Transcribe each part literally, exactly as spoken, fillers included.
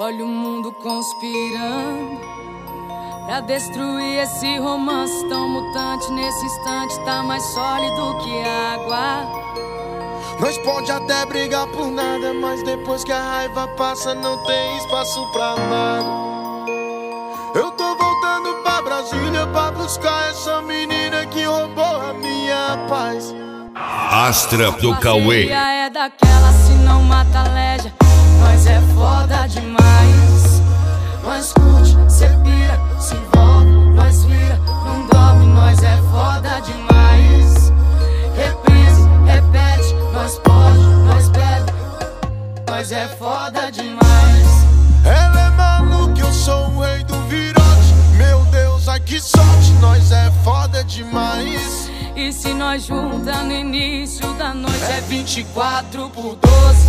Olha o mundo conspirando pra destruir esse romance tão mutante. Nesse instante tá mais sólido que água. Nós pode até brigar por nada, mas depois que a raiva passa não tem espaço pra nada. Eu tô voltando pra Brasília pra buscar essa menina que roubou a minha paz. Astra do Cauê. É daquela, se não mata leja. Nós é foda demais. Nós curte, cê pira, se envolve, nós vira, não dorme, nós é foda demais. Reprise, repete, nós pode, nós bebe, nós é foda demais. Ela é maluca, eu sou o rei do virote. Meu Deus, ai que sorte, nós é foda demais. E se nós junta no início da noite é vinte e quatro por doze.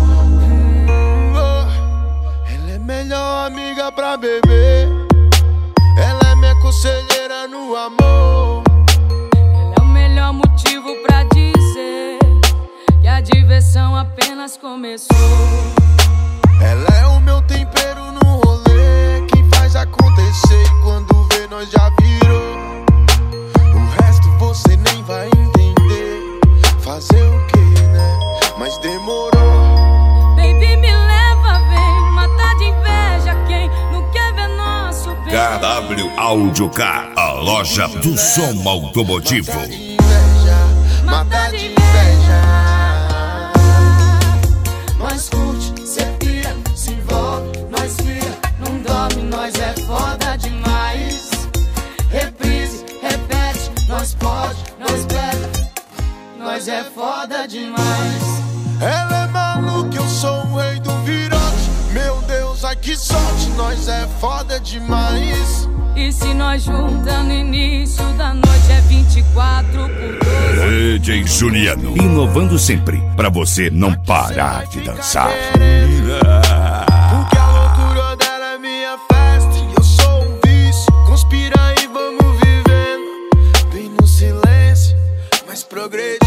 Ela é melhor amiga pra beber. Ela é minha conselheira no amor. Ela é o melhor motivo pra dizer que a diversão apenas começou. Ela é o meu tempero no rolê, quem faz acontecer e quando vê nós já virou. O resto você nem vai entender. Fazer o que, né? Mas demorou. Baby, me leva, vem matar de inveja quem não quer ver nosso bem. K W Audiocar, a loja do som automotivo. Matar de inveja, matar de inveja. Nós curte, cê pira, se envolve, nós vira, não dorme, nós é foda demais. Reprise, repete, nós pode, nós bebe, nós é foda demais. Ela é maluca, eu sou o rei do virote. Meu Deus, ai que sorte, nós é foda demais. E se nós junta no início da noite é vinte e quatro por doze. D J Juliano, inovando sempre, pra você não parar de dançar. Porque a loucura dela é minha festa e eu sou um vício. Conspira e vamos vivendo, bem no silêncio, mas progredindo.